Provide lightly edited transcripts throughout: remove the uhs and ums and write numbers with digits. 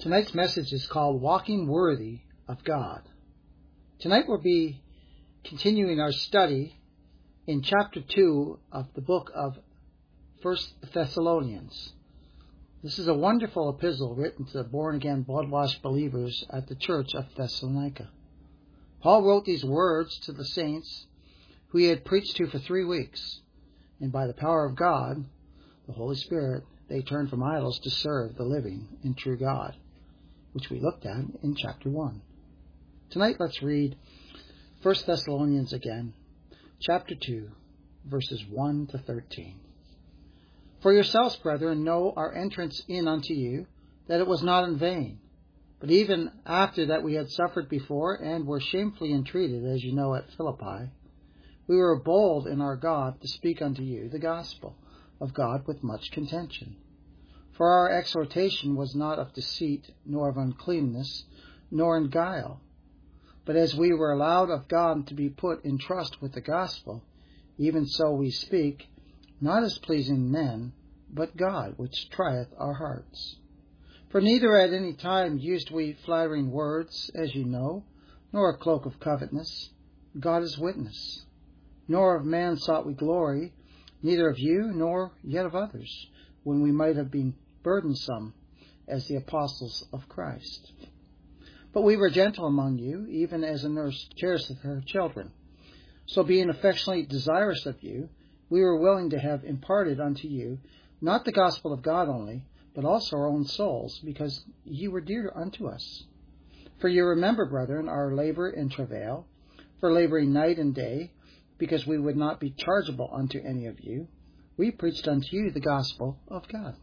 Tonight's message is called Walking Worthy of God. Tonight we'll be continuing our study in chapter 2 of the book of 1 Thessalonians. This is a wonderful epistle written to born-again, blood-washed believers at the church of Thessalonica. Paul wrote these words to the saints who he had preached to for 3 weeks, and by the power of God, the Holy Spirit, they turned from idols to serve the living and true God, which we looked at in chapter 1. Tonight let's read 1 Thessalonians again, chapter 2, verses 1 to 13. For yourselves, brethren, know our entrance in unto you, that it was not in vain. But even after that we had suffered before, and were shamefully entreated, as you know, at Philippi, we were bold in our God to speak unto you the gospel of God with much contention. For our exhortation was not of deceit, nor of uncleanness, nor in guile. But as we were allowed of God to be put in trust with the gospel, even so we speak, not as pleasing men, but God, which trieth our hearts. For neither at any time used we flattering words, as you know, nor a cloak of covetousness. God is witness. Nor of man sought we glory, neither of you, nor yet of others, when we might have been burdensome as the apostles of Christ. But we were gentle among you, even as a nurse cherisheth her children. So being affectionately desirous of you, we were willing to have imparted unto you, not the gospel of God only, but also our own souls, because ye were dear unto us. For you remember, brethren, our labor and travail, for laboring night and day, because we would not be chargeable unto any of you, we preached unto you the gospel of God.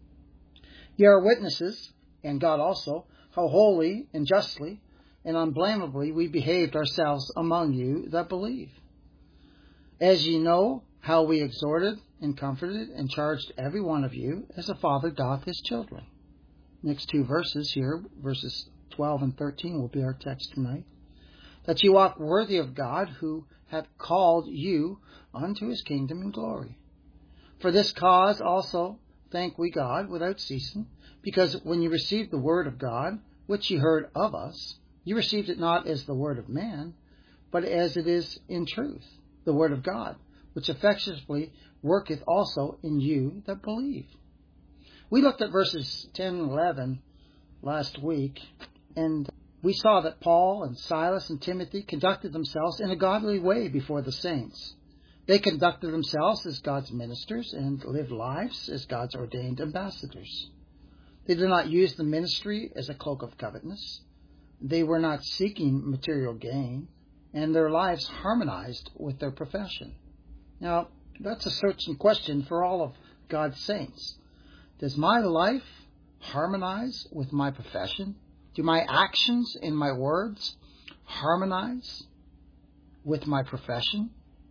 Ye are witnesses, and God also, how wholly and justly and unblameably we behaved ourselves among you that believe. As ye know how we exhorted and comforted and charged every one of you, as a father doth his children. Next 2 verses here, verses 12 and 13, will be our text tonight. That ye walk worthy of God, who hath called you unto his kingdom and glory. For this cause also thank we God without ceasing, because when you received the word of God, which ye heard of us, you received it not as the word of man, but as it is in truth, the word of God, which effectually worketh also in you that believe. We looked at verses 10 and 11 last week, and we saw that Paul and Silas and Timothy conducted themselves in a godly way before the saints. They conducted themselves as God's ministers and lived lives as God's ordained ambassadors. They did not use the ministry as a cloak of covetousness. They were not seeking material gain, and their lives harmonized with their profession. Now, that's a searching question for all of God's saints. Does my life harmonize with my profession? Do my actions and my words harmonize with my profession?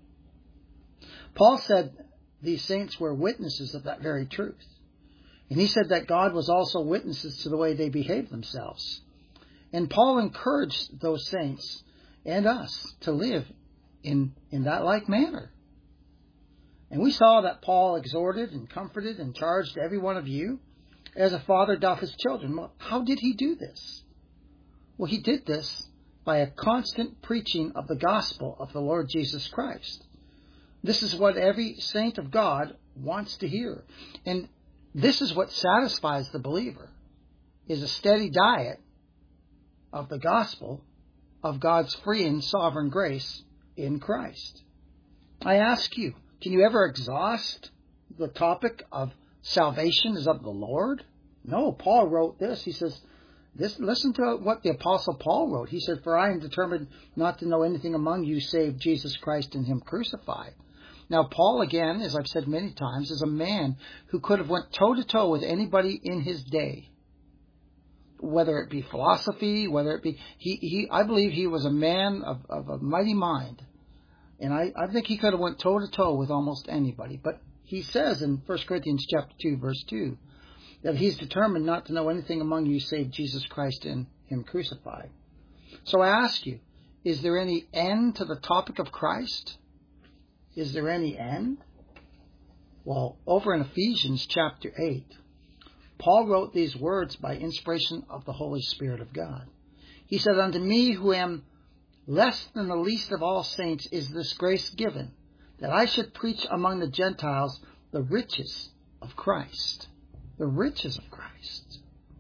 Paul said these saints were witnesses of that very truth. And he said that God was also witnesses to the way they behaved themselves. And Paul encouraged those saints and us to live in that like manner. And we saw that Paul exhorted and comforted and charged every one of you as a father doth his children. Well, how did he do this? Well, he did this by a constant preaching of the gospel of the Lord Jesus Christ. This is what every saint of God wants to hear. And this is what satisfies the believer, is a steady diet of the gospel of God's free and sovereign grace in Christ. I ask you, can you ever exhaust the topic of salvation is of the Lord? No, Paul wrote this. He says, listen to what the Apostle Paul wrote. He said, for I am determined not to know anything among you save Jesus Christ and him crucified. Now, Paul, again, as I've said many times, is a man who could have went toe-to-toe with anybody in his day. Whether it be philosophy, whether it be... I believe he was a man of a mighty mind. And I think he could have went toe-to-toe with almost anybody. But he says in 1 Corinthians chapter 2, verse 2, that he's determined not to know anything among you save Jesus Christ and him crucified. So I ask you, is there any end to the topic of Christ? Is there any end? Well, over in Ephesians chapter 8, Paul wrote these words by inspiration of the Holy Spirit of God. He said, "Unto me, who am less than the least of all saints, is this grace given, that I should preach among the Gentiles the riches of Christ." The riches of Christ.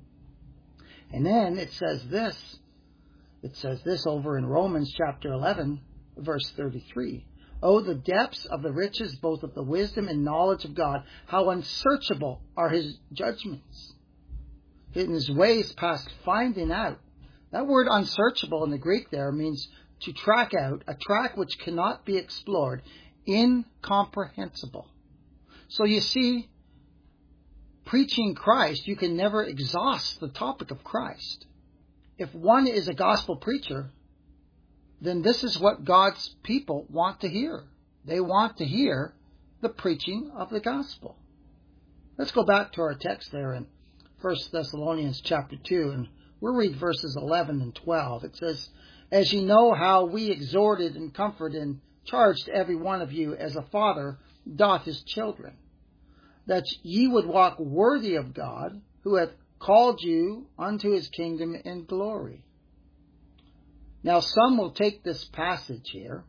And then it says this. It says this over in Romans chapter 11, verse 33. "Oh, the depths of the riches, both of the wisdom and knowledge of God. How unsearchable are his judgments, in his ways past finding out." That word unsearchable in the Greek there means to track out, a track which cannot be explored, incomprehensible. So you see, preaching Christ, you can never exhaust the topic of Christ. If one is a gospel preacher, then this is what God's people want to hear. They want to hear the preaching of the gospel. Let's go back to our text there in 1 Thessalonians chapter 2, and we'll read verses 11 and 12. It says, "As ye know how we exhorted and comforted and charged every one of you as a father doth his children, that ye would walk worthy of God, who hath called you unto his kingdom and glory." Now some will take this passage here,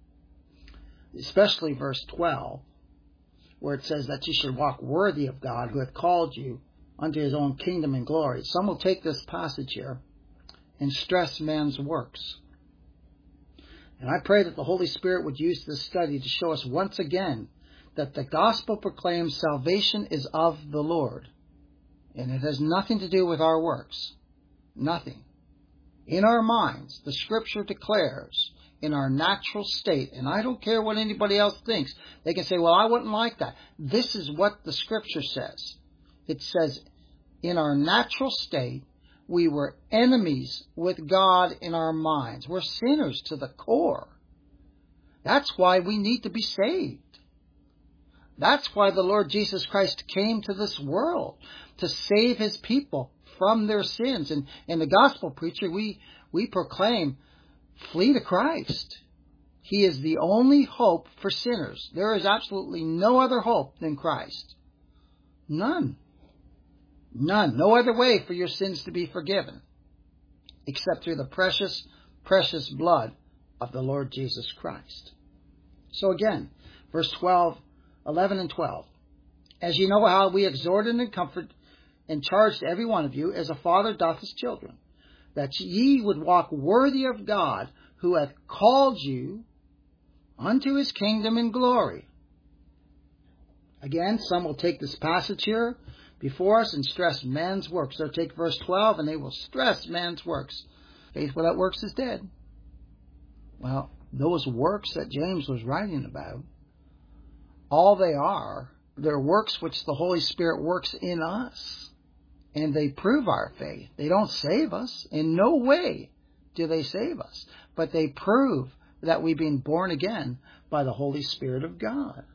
especially verse 12, where it says that you should walk worthy of God, who hath called you unto his own kingdom and glory. Some will take this passage here and stress man's works. And I pray that the Holy Spirit would use this study to show us once again that the gospel proclaims salvation is of the Lord. And it has nothing to do with our works. Nothing. In our minds, the Scripture declares, in our natural state, and I don't care what anybody else thinks. They can say, "Well, I wouldn't like that." This is what the Scripture says. It says, in our natural state, we were enemies with God in our minds. We're sinners to the core. That's why we need to be saved. That's why the Lord Jesus Christ came to this world, to save his people from their sins. And in the gospel preacher, we proclaim, flee to Christ. He is the only hope for sinners. There is absolutely no other hope than Christ. None. None. No other way for your sins to be forgiven, except through the precious, precious blood of the Lord Jesus Christ. So again, verse 11 and 12. "As ye know how we exhorted and comforted and charged every one of you, as a father doth his children, that ye would walk worthy of God, who hath called you unto his kingdom and glory." Again, some will take this passage here before us and stress man's works. They'll take verse 12 and they will stress man's works. Faith without works is dead. Well, those works that James was writing about, all they are, they're works which the Holy Spirit works in us. And they prove our faith. They don't save us. In no way do they save us. But they prove that we've been born again by the Holy Spirit of God.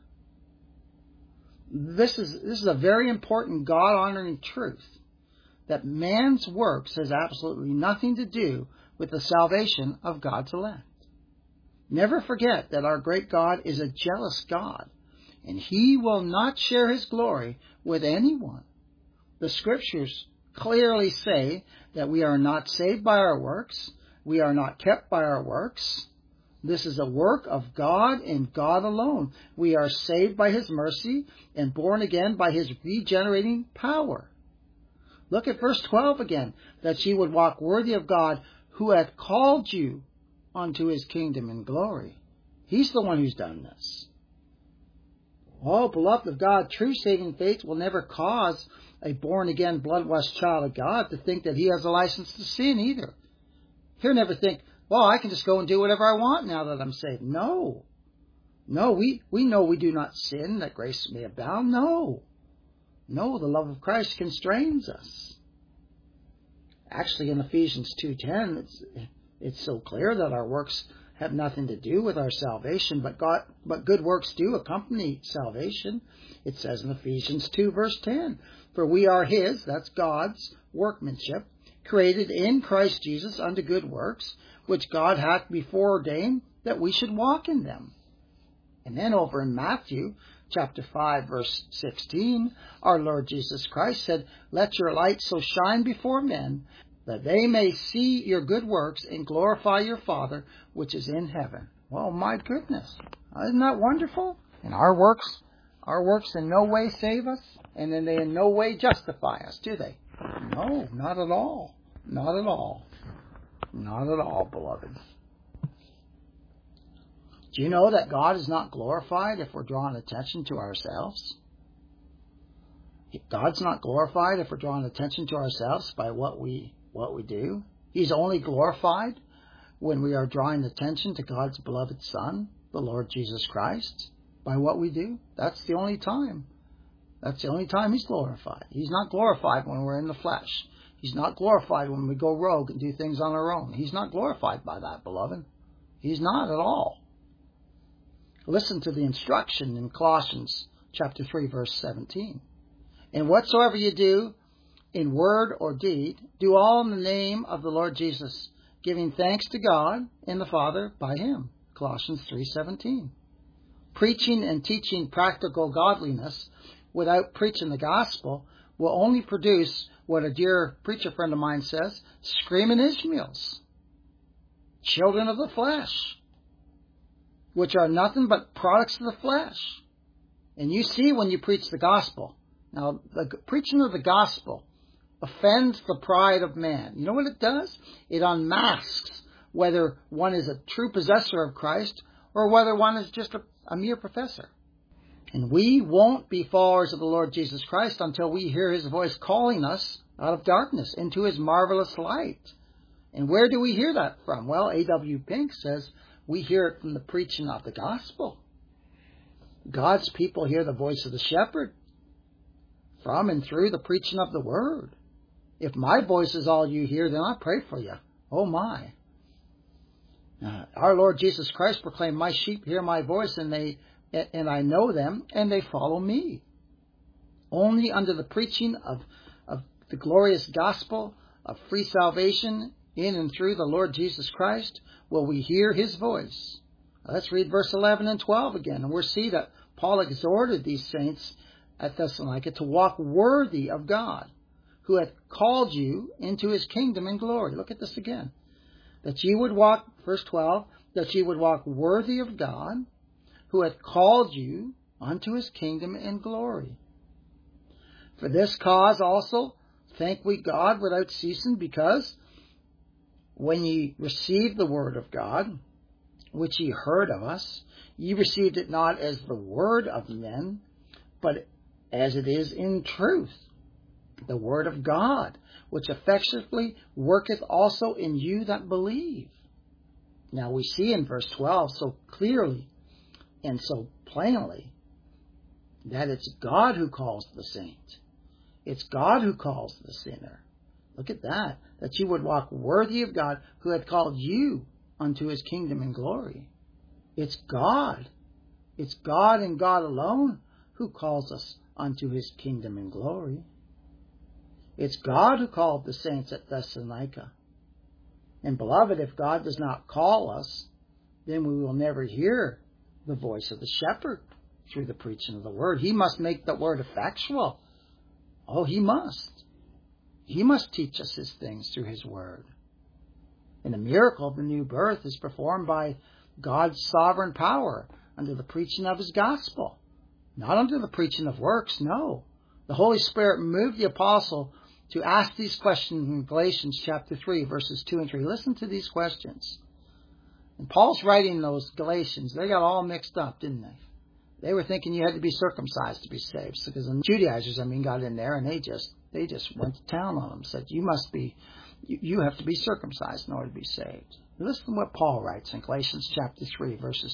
This is a very important God-honoring truth, that man's works has absolutely nothing to do with the salvation of God's elect. Never forget that our great God is a jealous God, and he will not share his glory with anyone. The Scriptures clearly say that we are not saved by our works. We are not kept by our works. This is a work of God and God alone. We are saved by his mercy and born again by his regenerating power. Look at verse 12 again. "That ye would walk worthy of God, who hath called you unto his kingdom and glory." He's the one who's done this. Oh, beloved of God, true saving faith will never cause a born-again, blood-washed child of God to think that he has a license to sin either. He'll never think, "Well, I can just go and do whatever I want now that I'm saved." No. No, we know we do not sin, that grace may abound. No. No, the love of Christ constrains us. Actually, in Ephesians 2:10, it's so clear that our works have nothing to do with our salvation, but good works do accompany salvation. It says in Ephesians 2, verse 10, "For we are his," that's God's, "workmanship, created in Christ Jesus unto good works, which God hath before ordained that we should walk in them." And then over in Matthew chapter 5, verse 16, our Lord Jesus Christ said, "Let your light so shine before men that they may see your good works and glorify your Father which is in heaven." Well, my goodness. Isn't that wonderful? And our works in no way save us, and then they in no way justify us, do they? No, not at all. Not at all. Not at all, beloved. Do you know that God is not glorified if we're drawing attention to ourselves? God's not glorified if we're drawing attention to ourselves by what we do. He's only glorified when we are drawing attention to God's beloved Son, the Lord Jesus Christ, by what we do. That's the only time. That's the only time He's glorified. He's not glorified when we're in the flesh. He's not glorified when we go rogue and do things on our own. He's not glorified by that, beloved. He's not at all. Listen to the instruction in Colossians chapter 3, verse 17. "And whatsoever you do, in word or deed, do all in the name of the Lord Jesus, giving thanks to God and the Father by Him." Colossians 3:17. Preaching and teaching practical godliness without preaching the gospel will only produce what a dear preacher friend of mine says, screaming Ishmaels, children of the flesh, which are nothing but products of the flesh. And you see when you preach the gospel. Now, the preaching of the gospel offends the pride of man. You know what it does? It unmasks whether one is a true possessor of Christ or whether one is just a mere professor. And we won't be followers of the Lord Jesus Christ until we hear His voice calling us out of darkness into His marvelous light. And where do we hear that from? Well, A.W. Pink says we hear it from the preaching of the gospel. God's people hear the voice of the shepherd from and through the preaching of the word. If my voice is all you hear, then I pray for you. Oh my. Our Lord Jesus Christ proclaimed, "My sheep hear my voice, and I know them, and they follow me." Only under the preaching of the glorious gospel of free salvation in and through the Lord Jesus Christ will we hear His voice. Let's read verse 11 and 12 again, and we'll see that Paul exhorted these saints at Thessalonica to walk worthy of God, who hath called you into His kingdom and glory. Look at this again. That ye would walk, verse 12, that ye would walk worthy of God, who hath called you unto His kingdom and glory. For this cause also thank we God without ceasing, because when ye received the word of God, which ye heard of us, ye received it not as the word of men, but as it is in truth, the word of God, which effectually worketh also in you that believe. Now we see in verse 12 so clearly and so plainly that it's God who calls the saint. It's God who calls the sinner. Look at that you would walk worthy of God, who had called you unto His kingdom and glory. It's God. It's God and God alone who calls us unto His kingdom and glory. It's God who called the saints at Thessalonica. And beloved, if God does not call us, then we will never hear the voice of the shepherd through the preaching of the word. He must make the word effectual. Oh, He must. He must teach us His things through His word. And the miracle of the new birth is performed by God's sovereign power under the preaching of His gospel. Not under the preaching of works, no. The Holy Spirit moved the apostle to ask these questions in Galatians chapter 3, verses 2 and 3. Listen to these questions. And Paul's writing those Galatians, they got all mixed up, didn't they? They were thinking you had to be circumcised to be saved. Because the Judaizers, got in there and they just went to town on them. Said, you have to be circumcised in order to be saved. Listen to what Paul writes in Galatians chapter 3,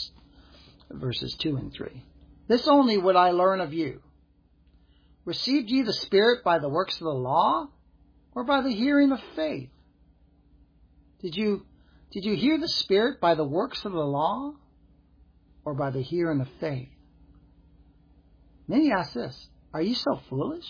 verses 2 and 3. This only would I learn of you. Received ye the Spirit by the works of the law, or by the hearing of faith? Did you hear the Spirit by the works of the law, or by the hearing of faith? Then he asks this, are you so foolish?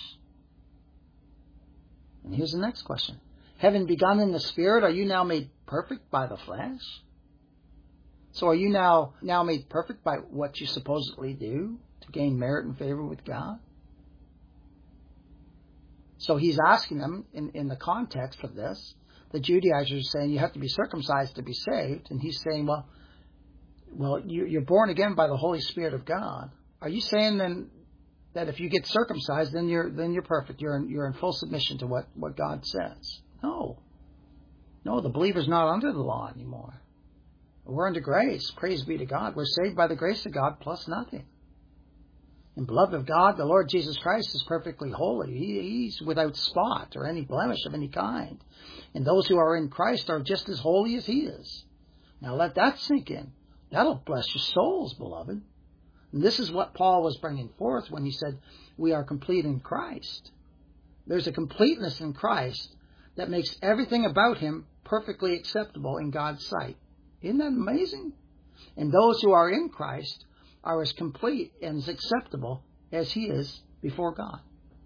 And here's the next question. Having begun in the Spirit, are you now made perfect by the flesh? So are you now made perfect by what you supposedly do to gain merit and favor with God? So he's asking them in the context of this. The Judaizers are saying you have to be circumcised to be saved. And he's saying, well, you're born again by the Holy Spirit of God. Are you saying then that if you get circumcised, then you're perfect? You're in full submission to what God says? No, the believer's not under the law anymore. We're under grace. Praise be to God. We're saved by the grace of God plus nothing. And beloved of God, the Lord Jesus Christ is perfectly holy. He's without spot or any blemish of any kind. And those who are in Christ are just as holy as He is. Now let that sink in. That'll bless your souls, beloved. And this is what Paul was bringing forth when he said, we are complete in Christ. There's a completeness in Christ that makes everything about Him perfectly acceptable in God's sight. Isn't that amazing? And those who are in Christ are as complete and as acceptable as He is before God.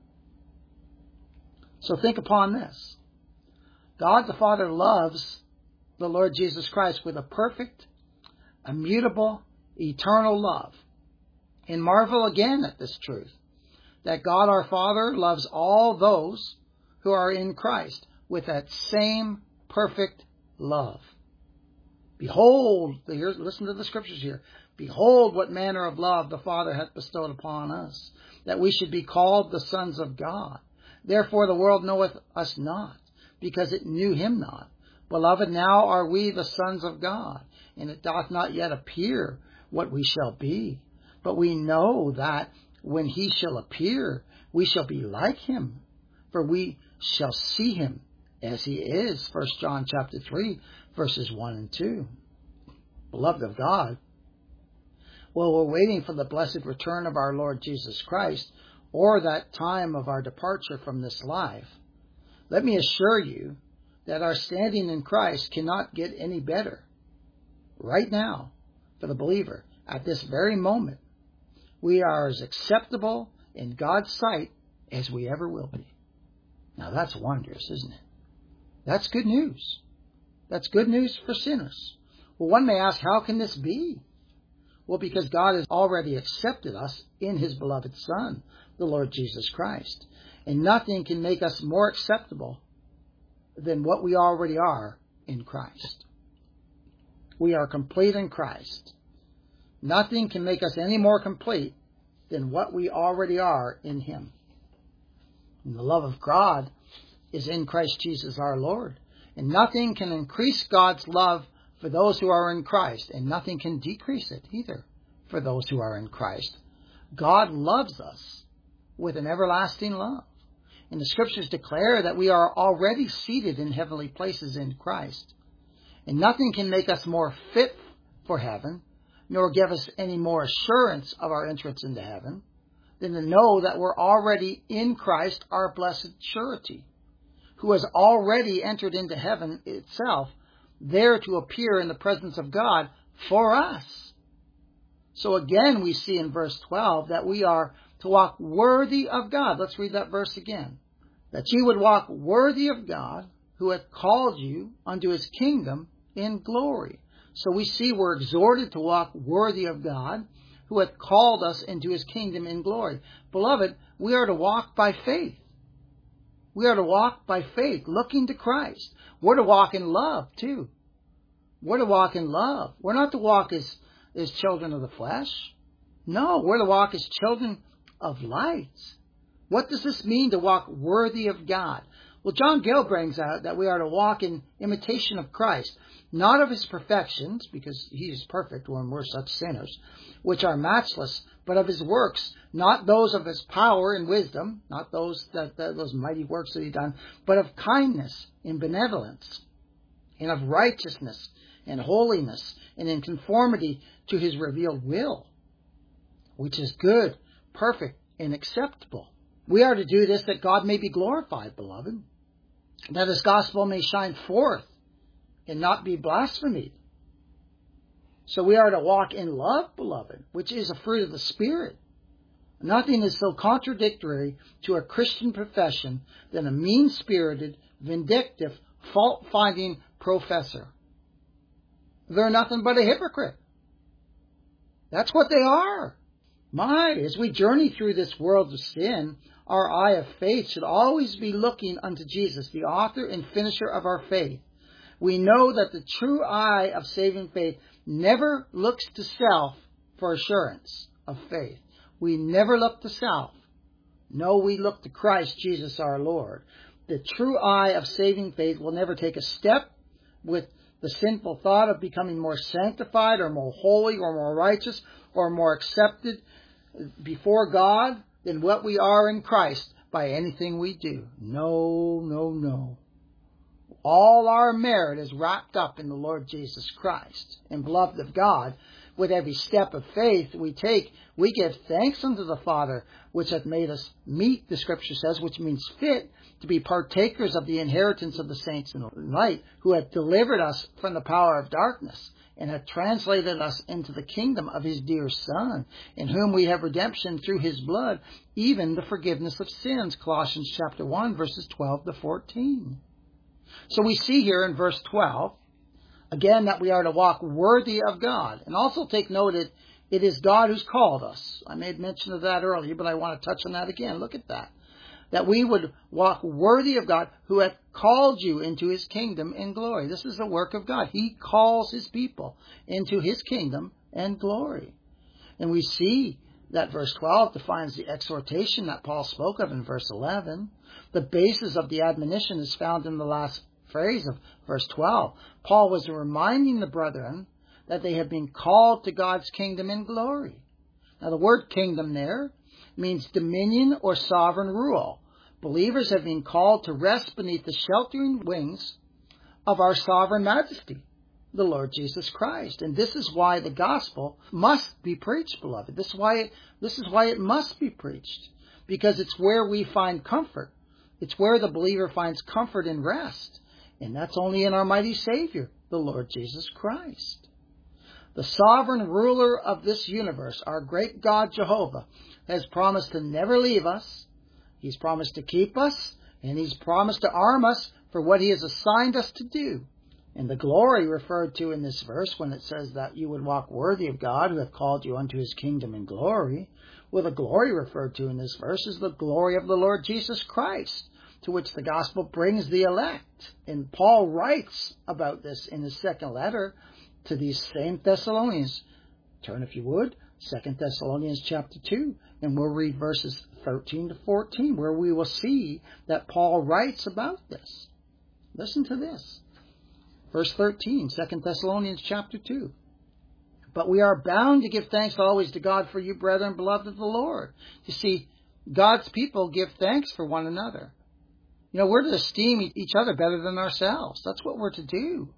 So think upon this. God the Father loves the Lord Jesus Christ with a perfect, immutable, eternal love. And marvel again at this truth, that God our Father loves all those who are in Christ with that same perfect love. Behold, listen to the scriptures here. Behold what manner of love the Father hath bestowed upon us, that we should be called the sons of God. Therefore the world knoweth us not, because it knew Him not. Beloved, now are we the sons of God, and it doth not yet appear what we shall be. But we know that when He shall appear, we shall be like Him, for we shall see Him as He is. 1 John chapter 3, verses 1 and 2. Beloved of God, while we're waiting for the blessed return of our Lord Jesus Christ, or that time of our departure from this life, let me assure you that our standing in Christ cannot get any better. Right now, for the believer, at this very moment, we are as acceptable in God's sight as we ever will be. Now that's wondrous, isn't it? That's good news. That's good news for sinners. Well, one may ask, how can this be? Well, because God has already accepted us in His beloved Son, the Lord Jesus Christ. And nothing can make us more acceptable than what we already are in Christ. We are complete in Christ. Nothing can make us any more complete than what we already are in Him. And the love of God is in Christ Jesus our Lord. And nothing can increase God's love for those who are in Christ, and nothing can decrease it either for those who are in Christ. God loves us with an everlasting love. And the Scriptures declare that we are already seated in heavenly places in Christ. And nothing can make us more fit for heaven, nor give us any more assurance of our entrance into heaven, than to know that we're already in Christ, our blessed surety, who has already entered into heaven itself, there to appear in the presence of God for us. So again, we see in verse 12 that we are to walk worthy of God. Let's read that verse again. That ye would walk worthy of God, who hath called you unto His kingdom in glory. So we see we're exhorted to walk worthy of God, who hath called us into His kingdom in glory. Beloved, we are to walk by faith. We are to walk by faith, looking to Christ. We're to walk in love, too. We're to walk in love. We're not to walk as children of the flesh. No, we're to walk as children of light. What does this mean to walk worthy of God? Well, John Gill brings out that we are to walk in imitation of Christ, not of His perfections, because He is perfect when we're such sinners, which are matchless, but of His works, not those of His power and wisdom, not those mighty works that He done, but of kindness and benevolence, and of righteousness and holiness, and in conformity to His revealed will, which is good, perfect, and acceptable. We are to do this that God may be glorified, beloved, that His gospel may shine forth and not be blasphemed. So we are to walk in love, beloved, which is a fruit of the Spirit. Nothing is so contradictory to a Christian profession than a mean-spirited, vindictive, fault-finding professor. They're nothing but a hypocrite. That's what they are. As we journey through this world of sin, our eye of faith should always be looking unto Jesus, the author and finisher of our faith. We know that the true eye of saving faith never looks to self for assurance of faith. We never look to self. No, we look to Christ Jesus our Lord. The true eye of saving faith will never take a step with the sinful thought of becoming more sanctified or more holy or more righteous or more accepted before God than what we are in Christ by anything we do. No, no, no. All our merit is wrapped up in the Lord Jesus Christ. And beloved of God, with every step of faith we take, we give thanks unto the Father, which hath made us meet, the Scripture says, which means fit, to be partakers of the inheritance of the saints in the light, who hath delivered us from the power of darkness, and hath translated us into the kingdom of his dear Son, in whom we have redemption through his blood, even the forgiveness of sins. Colossians chapter 1, verses 12 to 14. So we see here in verse 12, again, that we are to walk worthy of God. And also take note that it is God who's called us. I made mention of that earlier, but I want to touch on that again. Look at that. That we would walk worthy of God, who hath called you into his kingdom and glory. This is the work of God. He calls his people into his kingdom and glory. And we see that verse 12 defines the exhortation that Paul spoke of in verse 11. The basis of the admonition is found in the last phrase of verse 12. Paul was reminding the brethren that they have been called to God's kingdom and glory. Now the word kingdom there means dominion or sovereign rule. Believers have been called to rest beneath the sheltering wings of our sovereign majesty, the Lord Jesus Christ. And this is why the gospel must be preached, beloved. This is why it must be preached, because it's where we find comfort. It's where the believer finds comfort and rest. And that's only in our mighty Savior, the Lord Jesus Christ. The sovereign ruler of this universe, our great God Jehovah, has promised to never leave us. He's promised to keep us, and he's promised to arm us for what he has assigned us to do. And the glory referred to in this verse, when it says that you would walk worthy of God, who hath called you unto his kingdom and glory, well, the glory referred to in this verse is the glory of the Lord Jesus Christ, to which the gospel brings the elect. And Paul writes about this in his second letter to these same Thessalonians. Turn, if you would, 2 Thessalonians chapter 2, and we'll read verses 13 to 14, where we will see that Paul writes about this. Listen to this. Verse 13, 2 Thessalonians chapter 2. But we are bound to give thanks always to God for you, brethren, beloved of the Lord. You see, God's people give thanks for one another. You know, we're to esteem each other better than ourselves. That's what we're to do.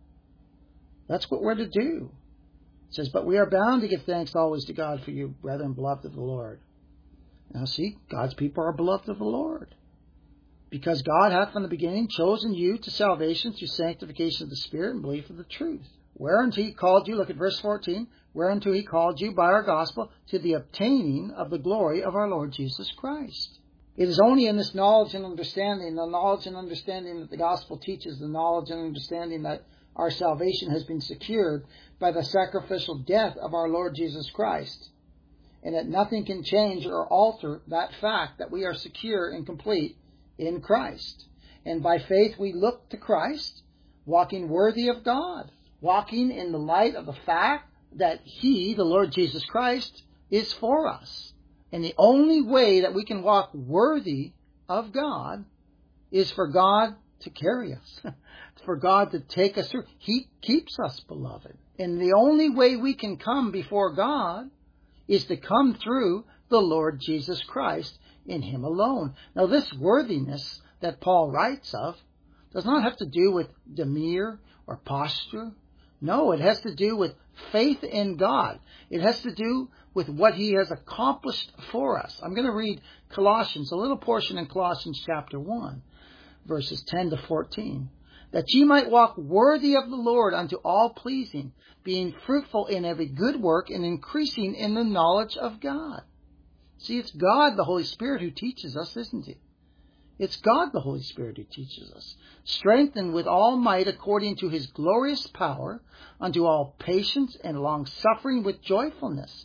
That's what we're to do. It says, but we are bound to give thanks always to God for you, brethren, beloved of the Lord. Now see, God's people are beloved of the Lord. Because God hath from the beginning chosen you to salvation through sanctification of the Spirit and belief of the truth. Whereunto he called you, look at verse 14, whereunto he called you by our gospel to the obtaining of the glory of our Lord Jesus Christ. It is only in this knowledge and understanding, the knowledge and understanding that the gospel teaches, the knowledge and understanding that our salvation has been secured by the sacrificial death of our Lord Jesus Christ, and that nothing can change or alter that fact that we are secure and complete in Christ. And by faith we look to Christ, walking worthy of God, walking in the light of the fact that he, the Lord Jesus Christ, is for us. And the only way that we can walk worthy of God is for God to carry us, for God to take us through. He keeps us, beloved. And the only way we can come before God is to come through the Lord Jesus Christ in him alone. Now, this worthiness that Paul writes of does not have to do with demeanor or posture. No, it has to do with faith in God. It has to do with what he has accomplished for us. I'm going to read Colossians, a little portion in Colossians chapter 1, verses 10 to 14. That ye might walk worthy of the Lord unto all pleasing, being fruitful in every good work and increasing in the knowledge of God. See, it's God, the Holy Spirit, who teaches us, isn't it? It's God, the Holy Spirit, who teaches us. Strengthened with all might according to his glorious power, unto all patience and long-suffering with joyfulness,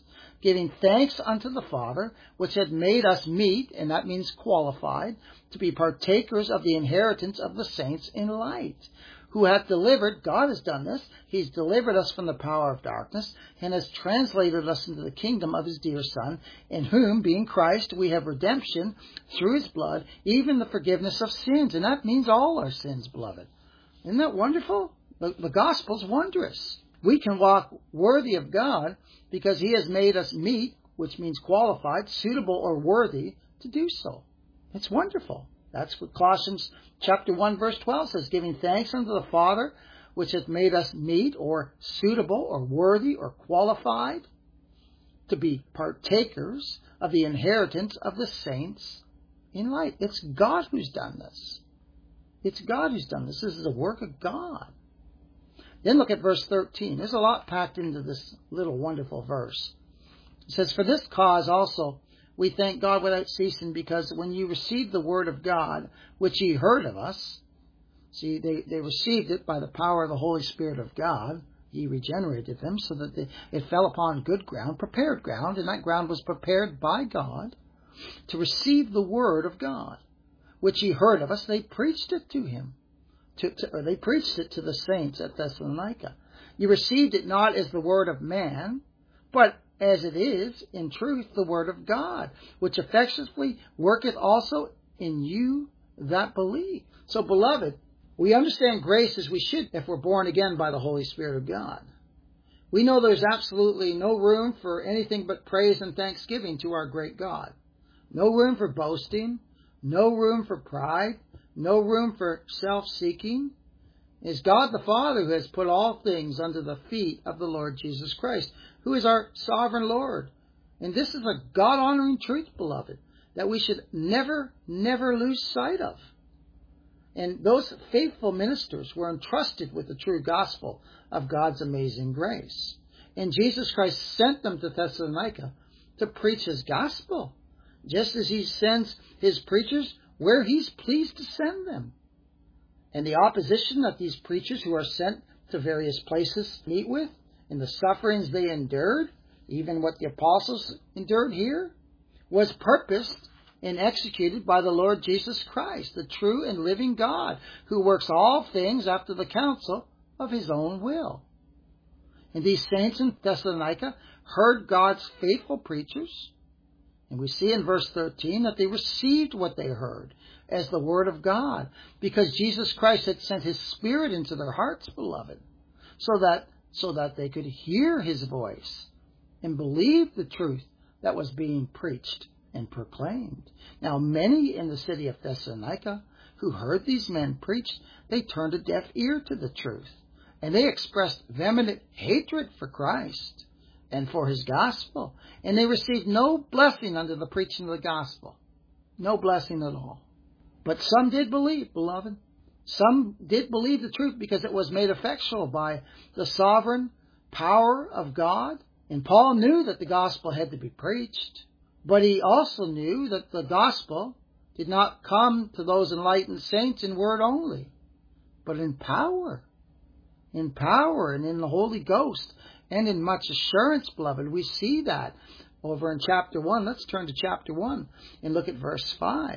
giving thanks unto the Father, which had made us meet, and that means qualified, to be partakers of the inheritance of the saints in light, who hath delivered, God has done this, He's delivered us from the power of darkness, and has translated us into the kingdom of His dear Son, in whom, being Christ, we have redemption through His blood, even the forgiveness of sins. And that means all our sins, beloved. Isn't that wonderful? The gospel's wondrous. We can walk worthy of God because He has made us meet, which means qualified, suitable, or worthy to do so. It's wonderful. That's what Colossians chapter 1, verse 12 says, giving thanks unto the Father, which hath made us meet, or suitable, or worthy, or qualified, to be partakers of the inheritance of the saints in light. It's God who's done this. It's God who's done this. This is the work of God. Then look at verse 13. There's a lot packed into this little wonderful verse. It says, for this cause also we thank God without ceasing, because when you received the word of God, which ye heard of us, see, they received it by the power of the Holy Spirit of God. He regenerated them so that it fell upon good ground, prepared ground, and that ground was prepared by God to receive the word of God, which ye heard of us. They preached it to him. They preached it to the saints at Thessalonica. You received it not as the word of man, but as it is, in truth, the word of God, which effectually worketh also in you that believe. So, beloved, we understand grace as we should if we're born again by the Holy Spirit of God. We know there's absolutely no room for anything but praise and thanksgiving to our great God. No room for boasting, no room for pride, no room for self-seeking. It is God the Father who has put all things under the feet of the Lord Jesus Christ, who is our sovereign Lord. And this is a God-honoring truth, beloved, that we should never, never lose sight of. And those faithful ministers were entrusted with the true gospel of God's amazing grace. And Jesus Christ sent them to Thessalonica to preach His gospel, just as He sends His preachers where He's pleased to send them. And the opposition that these preachers who are sent to various places meet with, and the sufferings they endured, even what the apostles endured here, was purposed and executed by the Lord Jesus Christ, the true and living God, who works all things after the counsel of His own will. And these saints in Thessalonica heard God's faithful preachers, and we see in verse 13 that they received what they heard as the word of God, because Jesus Christ had sent His Spirit into their hearts, beloved, so that they could hear His voice and believe the truth that was being preached and proclaimed. Now, many in the city of Thessalonica who heard these men preach, they turned a deaf ear to the truth, and they expressed vehement hatred for Christ and for His gospel, and they received no blessing under the preaching of the gospel. No blessing at all. But some did believe, beloved. Some did believe the truth because it was made effectual by the sovereign power of God. And Paul knew that the gospel had to be preached, but he also knew that the gospel did not come to those enlightened saints in word only, but in power and in the Holy Ghost, and in much assurance, beloved. We see that over in chapter 1. Let's turn to chapter 1 and look at verse 5.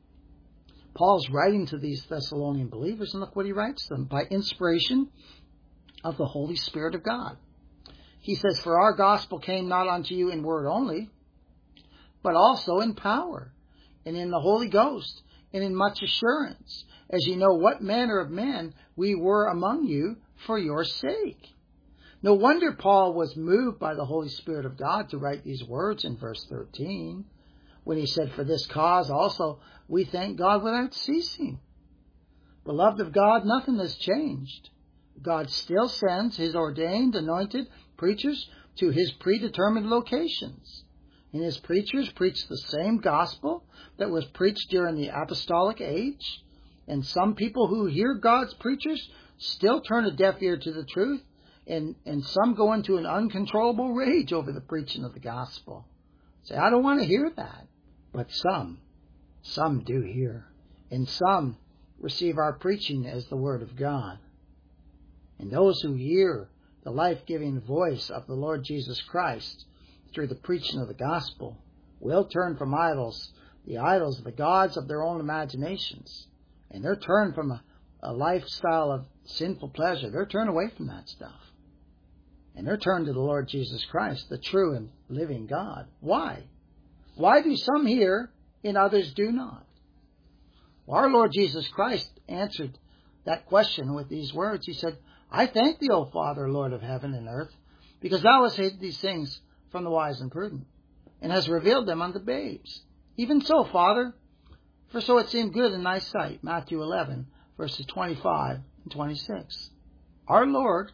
Paul's writing to these Thessalonian believers, and look what he writes to them, by inspiration of the Holy Spirit of God. He says, for our gospel came not unto you in word only, but also in power, and in the Holy Ghost, and in much assurance, as ye know what manner of men we were among you for your sake. No wonder Paul was moved by the Holy Spirit of God to write these words in verse 13, when he said, for this cause also we thank God without ceasing. Beloved of God, nothing has changed. God still sends His ordained, anointed preachers to His predetermined locations. And His preachers preach the same gospel that was preached during the apostolic age. And some people who hear God's preachers still turn a deaf ear to the truth, and some go into an uncontrollable rage over the preaching of the gospel. Say, I don't want to hear that. But some do hear, and some receive our preaching as the word of God. And those who hear the life-giving voice of the Lord Jesus Christ through the preaching of the gospel, will turn from idols, the idols of the gods of their own imaginations. And they're turned from a lifestyle of sinful pleasure. They're turned away from that stuff. And they're turned to the Lord Jesus Christ, the true and living God. Why? Why do some hear and others do not? Well, our Lord Jesus Christ answered that question with these words. He said, I thank thee, O Father, Lord of heaven and earth, because thou hast hid these things from the wise and prudent, and hast revealed them unto babes. Even so, Father, for so it seemed good in thy sight. Matthew 11, verses 25 and 26. Our Lord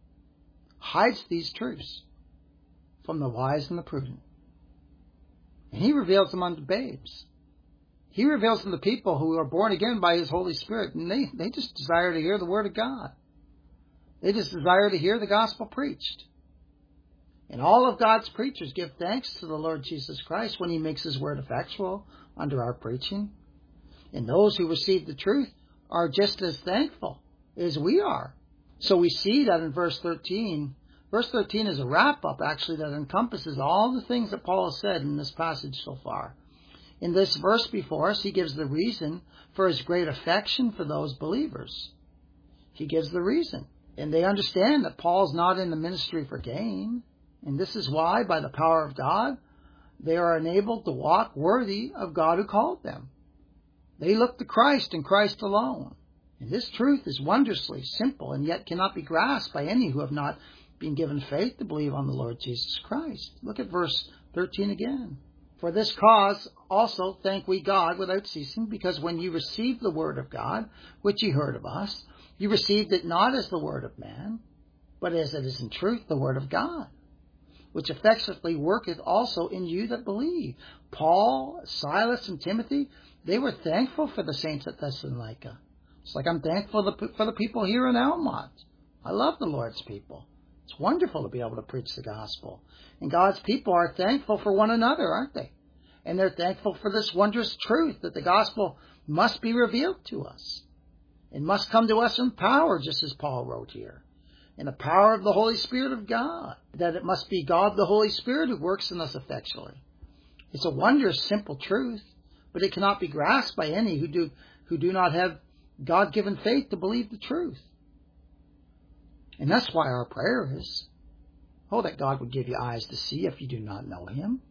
hides these truths from the wise and the prudent, and he reveals them unto babes. He reveals them to people who are born again by his Holy Spirit, and they just desire to hear the word of God. They just desire to hear the gospel preached. And all of God's preachers give thanks to the Lord Jesus Christ when he makes his word effectual under our preaching. And those who receive the truth are just as thankful as we are. So we see that in verse 13. Verse 13 is a wrap-up, actually, that encompasses all the things that Paul has said in this passage so far. In this verse before us, he gives the reason for his great affection for those believers. He gives the reason. And they understand that Paul's not in the ministry for gain. And this is why, by the power of God, they are enabled to walk worthy of God who called them. They look to Christ and Christ alone. And this truth is wondrously simple and yet cannot be grasped by any who have not been given faith to believe on the Lord Jesus Christ. Look at verse 13 again. For this cause also thank we God without ceasing, because when you received the word of God, which ye heard of us, you received it not as the word of man, but as it is in truth the word of God, which effectually worketh also in you that believe. Paul, Silas, and Timothy, they were thankful for the saints at Thessalonica. It's like I'm thankful for the people here in Almont. I love the Lord's people. It's wonderful to be able to preach the gospel. And God's people are thankful for one another, aren't they? And they're thankful for this wondrous truth that the gospel must be revealed to us. It must come to us in power, just as Paul wrote here. In the power of the Holy Spirit of God. That it must be God the Holy Spirit who works in us effectually. It's a wondrous, simple truth, but it cannot be grasped by any who do not have God-given faith to believe the truth. And that's why our prayer is, oh, that God would give you eyes to see if you do not know him.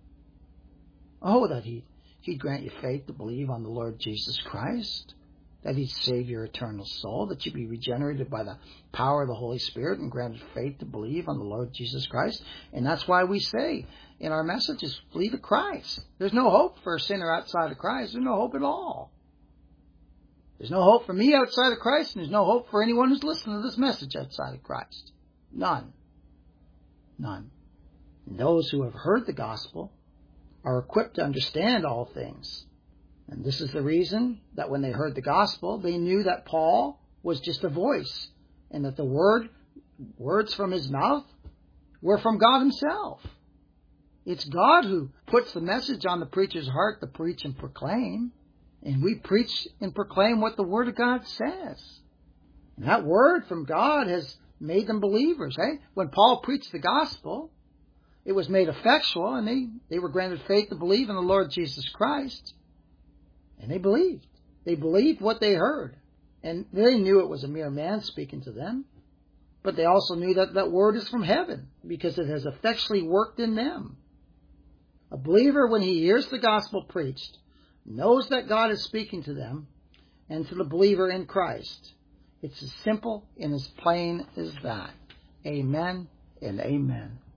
Oh, that he'd grant you faith to believe on the Lord Jesus Christ. That he'd save your eternal soul. That you'd be regenerated by the power of the Holy Spirit and granted faith to believe on the Lord Jesus Christ. And that's why we say in our messages, flee to Christ. There's no hope for a sinner outside of Christ. There's no hope at all. There's no hope for me outside of Christ, and there's no hope for anyone who's listening to this message outside of Christ. None. None. And those who have heard the gospel are equipped to understand all things. And this is the reason that when they heard the gospel, they knew that Paul was just a voice, and that the words from his mouth were from God himself. It's God who puts the message on the preacher's heart to preach and proclaim. And we preach and proclaim what the Word of God says. And that Word from God has made them believers. When Paul preached the gospel, it was made effectual, and they were granted faith to believe in the Lord Jesus Christ. And they believed. They believed what they heard. And they knew it was a mere man speaking to them. But they also knew that that Word is from heaven, because it has effectually worked in them. A believer, when he hears the gospel preached, knows that God is speaking to them and to the believer in Christ. It's as simple and as plain as that. Amen and amen.